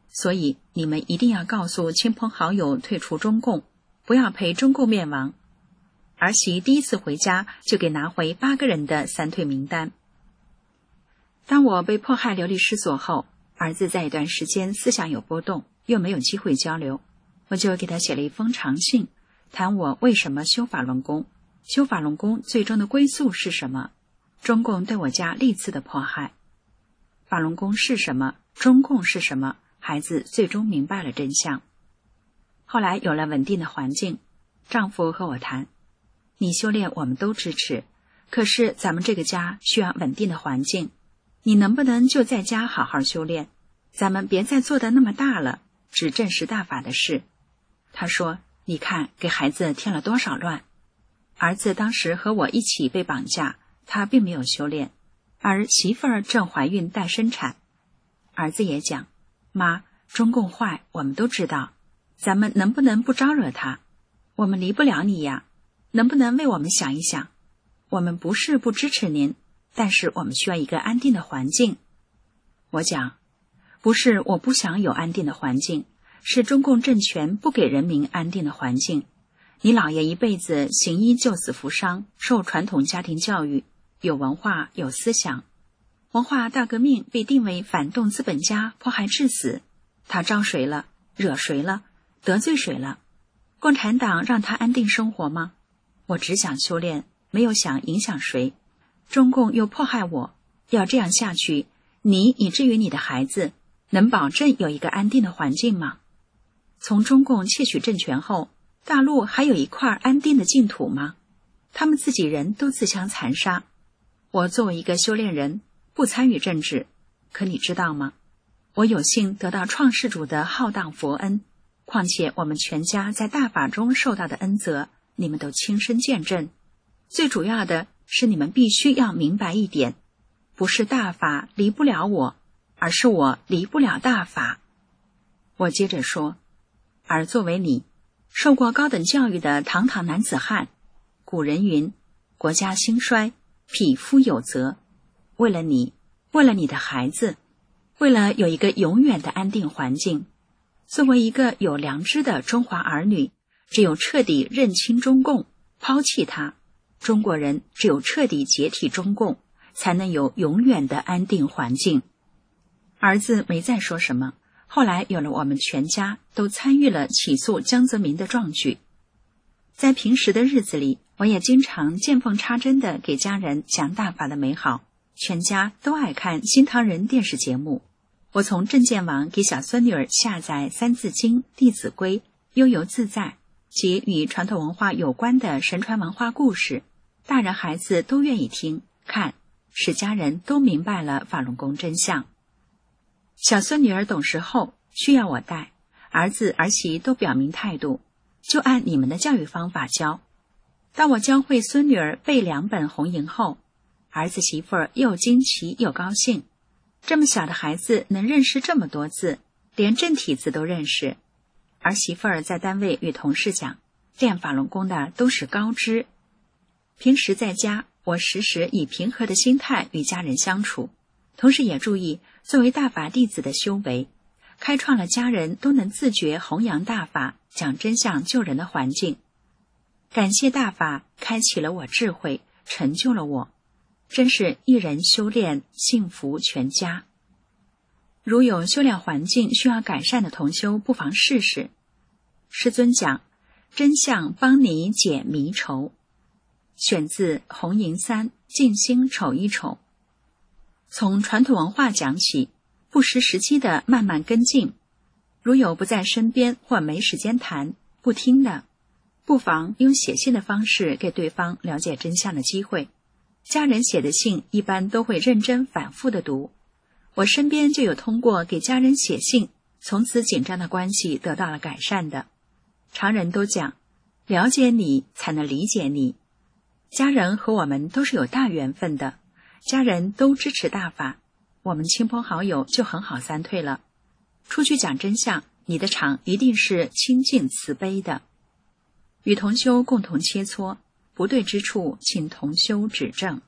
所以你们一定要告诉亲朋好友退出中共，不要陪中共灭亡。儿媳第一次回家就给拿回八个人的三退名单。当我被迫害流离失所后，儿子在一段时间思想有波动，又没有机会交流，我就给他写了一封长信，谈我为什么修法轮功，修法轮功最终的归宿是什么，中共对我家历次的迫害。法轮功是什么，中共是什么，孩子最终明白了真相。后来有了稳定的环境，丈夫和我谈，你修炼我们都支持，可是咱们这个家需要稳定的环境，你能不能就在家好好修炼，咱们别再做得那么大了，只证实大法的事。他说，你看给孩子添了多少乱。儿子当时和我一起被绑架，他并没有修炼，而媳妇儿正怀孕待生产。儿子也讲，妈，中共坏我们都知道，咱们能不能不招惹他，我们离不了你呀，能不能为我们想一想，我们不是不支持您，但是我们需要一个安定的环境。我讲，不是我不想有安定的环境，是中共政权不给人民安定的环境。你姥爷一辈子行医救死扶伤，受传统家庭教育，有文化有思想。文化大革命被定为反动资本家，迫害致死，他招谁了，惹谁了，得罪谁了？共产党让他安定生活吗？我只想修炼，没有想影响谁。中共又迫害我，要这样下去，你以至于你的孩子能保证有一个安定的环境吗？从中共窃取政权后，大陆还有一块安定的净土吗？他们自己人都自相残杀。我作为一个修炼人，不参与政治，可你知道吗？我有幸得到创世主的浩荡佛恩，况且我们全家在大法中受到的恩泽，你们都亲身见证。最主要的是你们必须要明白一点，不是大法离不了我，而是我离不了大法。我接着说，而作为你受过高等教育的堂堂男子汉，古人云，国家兴衰，匹夫有责。为了你，为了你的孩子，为了有一个永远的安定环境，作为一个有良知的中华儿女，只有彻底认清中共，抛弃它，中国人只有彻底解体中共，才能有永远的安定环境。儿子没再说什么，后来有了我们全家都参与了起诉江泽民的壮举。在平时的日子里，我也经常见缝插针地给家人讲大法的美好，全家都爱看新唐人电视节目。我从证件网给小孙女儿下载三字经、弟子规、悠游自在及与传统文化有关的神传文化故事，大人孩子都愿意听看，使家人都明白了法轮功真相。小孙女儿懂事后需要我带，儿子儿媳都表明态度，就按你们的教育方法教。当我教会孙女儿背两本红楹后，儿子媳妇儿又惊奇又高兴，这么小的孩子能认识这么多字，连正体字都认识。儿媳妇儿在单位与同事讲，练法轮功的都是高知。平时在家，我时时以平和的心态与家人相处，同时也注意作为大法弟子的修为，开创了家人都能自觉弘扬大法、讲真相救人的环境。感谢大法开启了我智慧，成就了我，真是一人修炼，幸福全家。如有修炼环境需要改善的同修，不妨试试。师尊讲，真相帮你解迷愁，选自红楹三静心瞅一瞅。从传统文化讲起，不失时机的慢慢跟进。如有不在身边或没时间谈、不听的，不妨用写信的方式给对方了解真相的机会。家人写的信一般都会认真反复的读，我身边就有通过给家人写信，从此紧张的关系得到了改善的。常人都讲，了解你才能理解你。家人和我们都是有大缘分的，家人都支持大法，我们亲朋好友就很好三退了。出去讲真相，你的场一定是清净慈悲的。与同修共同切磋，不对之处请同修指正。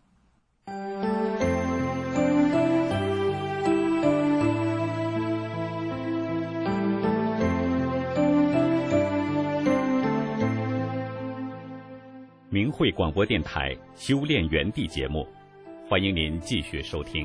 明慧广播电台修炼园地节目，欢迎您继续收听。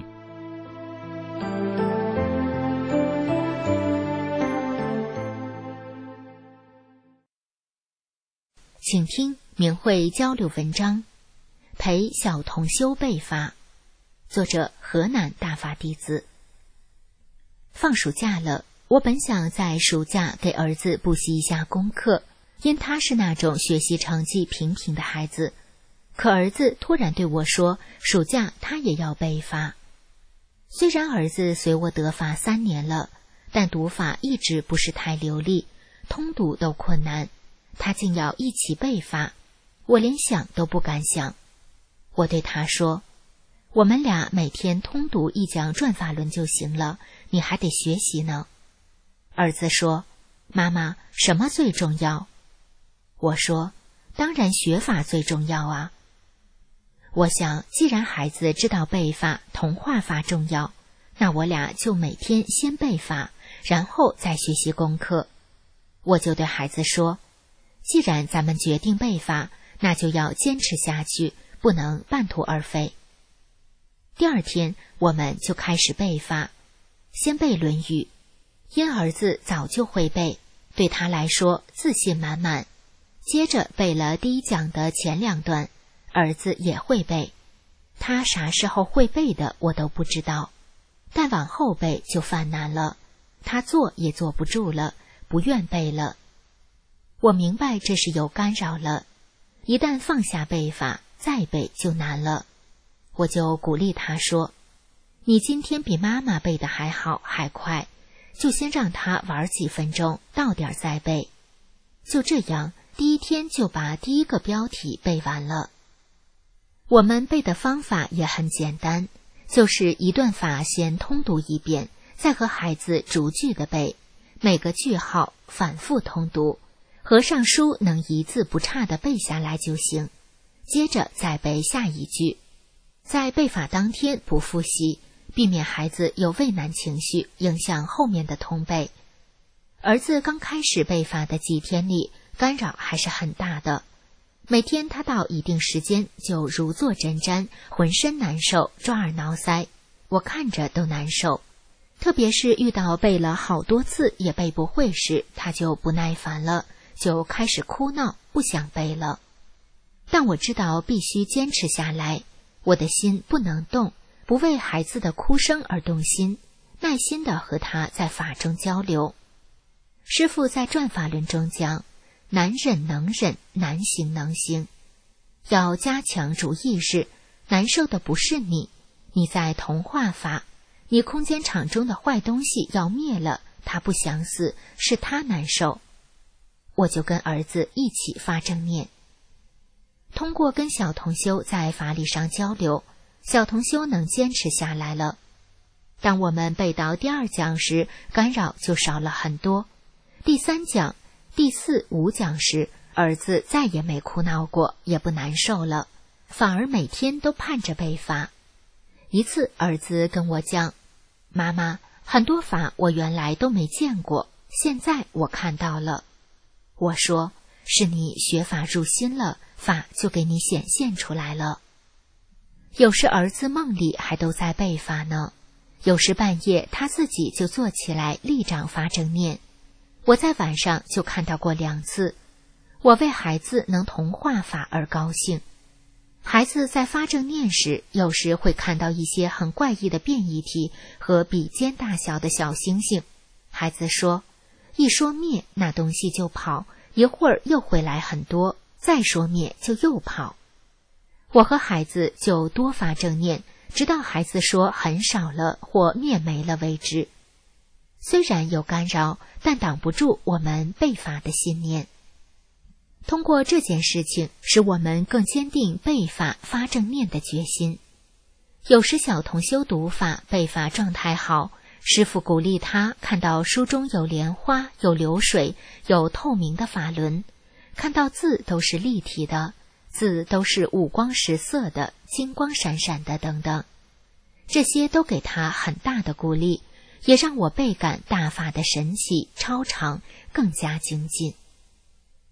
请听明慧交流文章，陪小同修背法，作者河南大法弟子。放暑假了，我本想在暑假给儿子补习一下功课，因他是那种学习成绩平平的孩子。可儿子突然对我说，暑假他也要背法。虽然儿子随我得法三年了，但读法一直不是太流利，通读都困难，他竟要一起背法，我连想都不敢想。我对他说，我们俩每天通读一讲转法轮就行了，你还得学习呢。儿子说，妈妈，什么最重要？我说，当然学法最重要啊。我想，既然孩子知道背法、同化法重要，那我俩就每天先背法，然后再学习功课。我就对孩子说，既然咱们决定背法，那就要坚持下去，不能半途而废。第二天，我们就开始背法，先背《论语》，因儿子早就会背，对他来说自信满满。接着背了第一讲的前两段，儿子也会背。他啥时候会背的我都不知道，但往后背就犯难了，他坐也坐不住了，不愿背了。我明白这是有干扰了，一旦放下背法，再背就难了。我就鼓励他说，你今天比妈妈背的还好还快，就先让他玩几分钟，到点再背。就这样，第一天就把第一个标题背完了。我们背的方法也很简单，就是一段法先通读一遍，再和孩子逐句的背，每个句号反复通读，合上书能一字不差的背下来就行。接着再背下一句，在背法当天不复习，避免孩子有畏难情绪，影响后面的通背。儿子刚开始背法的几天里，干扰还是很大的。每天他到一定时间就如坐针毡，浑身难受，抓耳挠腮，我看着都难受。特别是遇到背了好多次也背不会时，他就不耐烦了，就开始哭闹，不想背了。但我知道必须坚持下来，我的心不能动，不为孩子的哭声而动心，耐心地和他在法中交流。师父在转法轮中讲，难忍能忍，难行能行。要加强主意识，难受的不是你，你在同化法，你空间场中的坏东西要灭了，他不想死，是他难受。我就跟儿子一起发正念。通过跟小同修在法理上交流，小同修能坚持下来了。当我们背到第二讲时，干扰就少了很多。第三讲、第四、五讲时，儿子再也没哭闹过，也不难受了，反而每天都盼着背法。一次儿子跟我讲，妈妈，很多法我原来都没见过，现在我看到了。我说，是你学法入心了，法就给你显现出来了。有时儿子梦里还都在背法呢，有时半夜他自己就坐起来立掌发正念。我在晚上就看到过两次，我为孩子能同化法而高兴。孩子在发正念时，有时会看到一些很怪异的变异体和笔尖大小的小星星。孩子说，一说灭，那东西就跑，一会儿又回来很多，再说灭就又跑。我和孩子就多发正念，直到孩子说很少了或灭没了为止。虽然有干扰，但挡不住我们背法的信念。通过这件事情，使我们更坚定背法发正念的决心。有时小同修读法背法状态好，师父鼓励他看到书中有莲花，有流水，有透明的法轮，看到字都是立体的，字都是五光十色的，金光闪闪的等等，这些都给他很大的鼓励，也让我倍感大法的神奇超常，更加精进。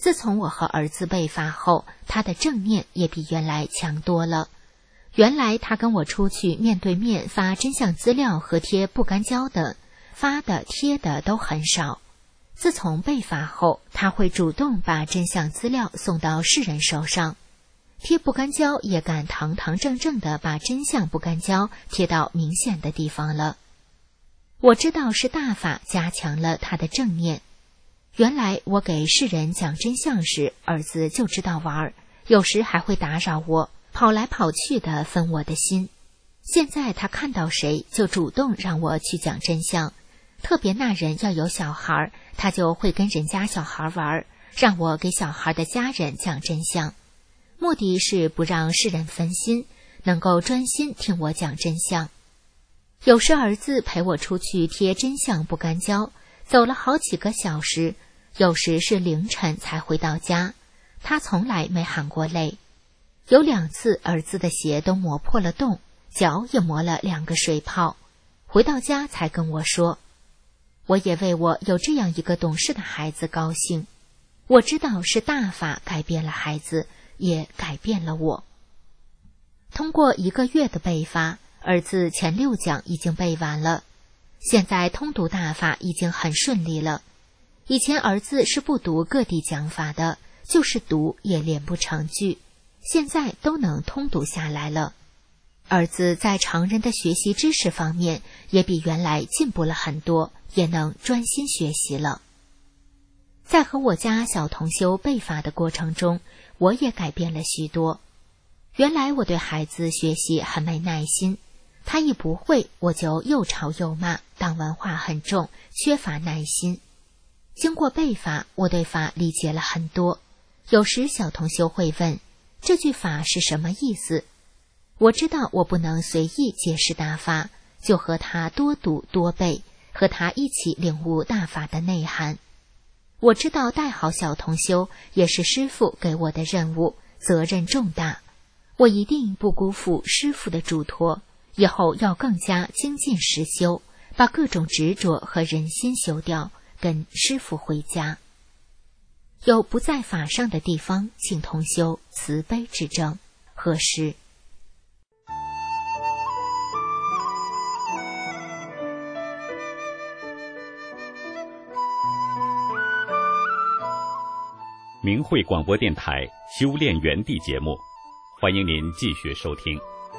自从我和儿子被罚后，他的正念也比原来强多了。原来他跟我出去面对面发真相资料和贴不干胶的，发的贴的都很少。自从被罚后，他会主动把真相资料送到世人手上，贴不干胶也敢堂堂正正地把真相不干胶贴到明显的地方了。我知道是大法加强了他的正念。原来我给世人讲真相时，儿子就知道玩，有时还会打扰我，跑来跑去的分我的心。现在他看到谁就主动让我去讲真相，特别那人要有小孩，他就会跟人家小孩玩，让我给小孩的家人讲真相，目的是不让世人分心，能够专心听我讲真相。有时儿子陪我出去贴真相不干胶，走了好几个小时，有时是凌晨才回到家，他从来没喊过累。有两次儿子的鞋都磨破了洞，脚也磨了两个水泡，回到家才跟我说。我也为我有这样一个懂事的孩子高兴。我知道是大法改变了孩子，也改变了我。通过一个月的背发，儿子前六讲已经背完了。现在通读大法已经很顺利了。以前儿子是不读各地讲法的，就是读也连不成句，现在都能通读下来了。儿子在常人的学习知识方面也比原来进步了很多，也能专心学习了。在和我家小同修背法的过程中，我也改变了许多。原来我对孩子学习很没耐心，他一不会我就又吵又骂，党文化很重，缺乏耐心。经过背法，我对法理解了很多。有时小同修会问，这句法是什么意思？我知道我不能随意解释大法，就和他多读多背，和他一起领悟大法的内涵。我知道带好小同修也是师父给我的任务，责任重大。我一定不辜负师父的嘱托，以后要更加精进实修，把各种执着和人心修掉，跟师父回家。有不在法上的地方，请同修慈悲指正。何时？ 明慧广播电台修炼园地节目，欢迎您继续收听。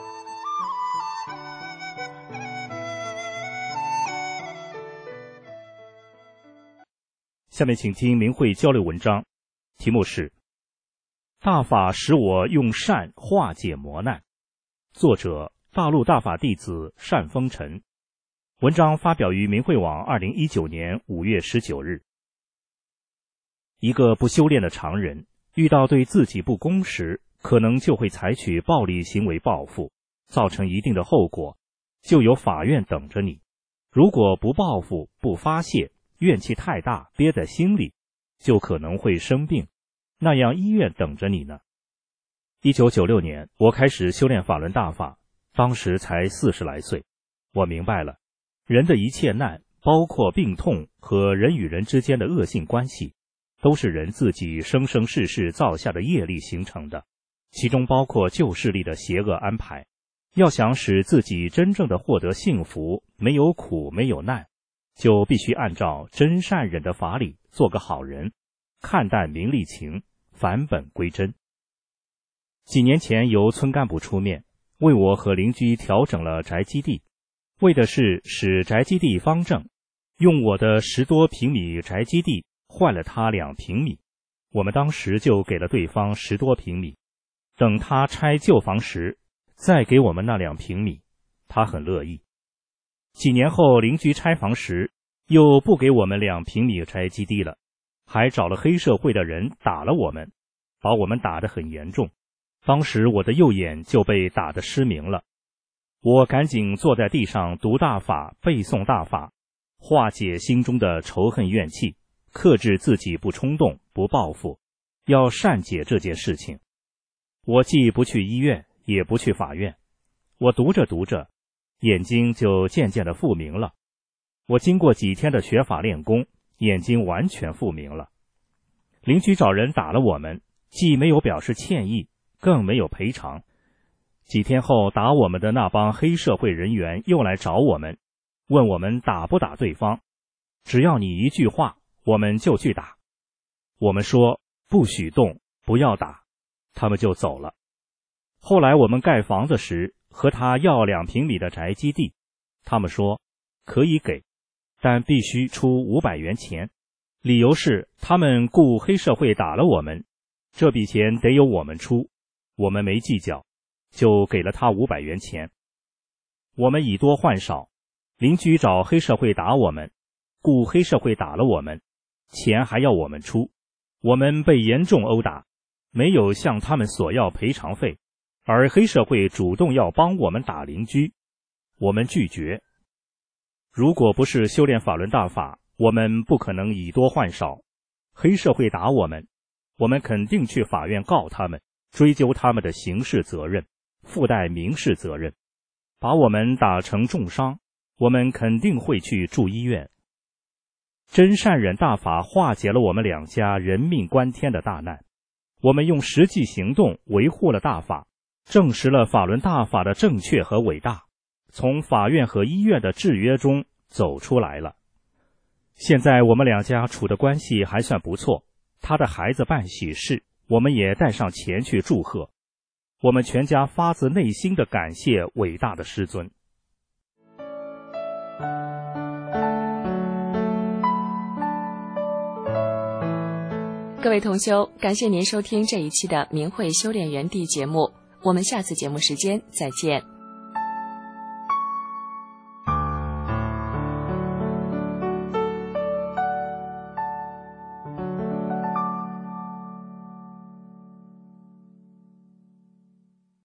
下面请听明慧交流文章，题目是大法使我用善化解磨难，作者大陆大法弟子单风尘。文章发表于明慧网二零一九年五月十九日。一个不修炼的常人，遇到对自己不公时，可能就会采取暴力行为报复，造成一定的后果，就有法院等着你。如果不报复、不发泄，怨气太大，憋在心里，就可能会生病，那样医院等着你呢。一九九六年，我开始修炼法轮大法，当时才四十来岁。我明白了，人的一切难，包括病痛和人与人之间的恶性关系，都是人自己生生世世造下的业力形成的，其中包括旧势力的邪恶安排。要想使自己真正的获得幸福，没有苦没有难，就必须按照真善忍的法理做个好人，看淡名利情，返本归真。几年前由村干部出面，为我和邻居调整了宅基地，为的是使宅基地方正，用我的十多平米宅基地换了他两平米，我们当时就给了对方十多平米，等他拆旧房时再给我们那两平米，他很乐意。几年后邻居拆房时又不给我们两平米宅基地了，还找了黑社会的人打了我们，把我们打得很严重，当时我的右眼就被打得失明了。我赶紧坐在地上读大法，背诵大法，化解心中的仇恨怨气，克制自己不冲动不报复，要善解这件事情。我既不去医院也不去法院，我读着读着眼睛就渐渐的复明了。我经过几天的学法练功，眼睛完全复明了。 邻居找人打了我们，既没有表示歉意，更没有赔偿。几天后，打我们的那帮黑社会人员又来找我们，问我们打不打对方。只要你一句话，我们就去打。我们说不许动，不要打，他们就走了。后来我们盖房子时，和他要两平米的宅基地，他们说可以给，但必须出五百元钱，理由是他们雇黑社会打了我们，这笔钱得由我们出，我们没计较，就给了他五百元钱。我们以多换少，邻居找黑社会打我们，雇黑社会打了我们，钱还要我们出，我们被严重殴打，没有向他们索要赔偿费，而黑社会主动要帮我们打邻居，我们拒绝。如果不是修炼法轮大法，我们不可能以多换少。黑社会打我们，我们肯定去法院告他们，追究他们的刑事责任，附带民事责任。把我们打成重伤，我们肯定会去住医院。真善忍大法化解了我们两家人命关天的大难，我们用实际行动维护了大法，证实了法轮大法的正确和伟大，从法院和医院的制约中走出来了。现在我们两家处的关系还算不错，他的孩子办喜事，我们也带上钱去祝贺。我们全家发自内心的感谢伟大的师尊。 各位同修，感谢您收听这一期的明慧修炼园地节目，我们下次节目时间再见。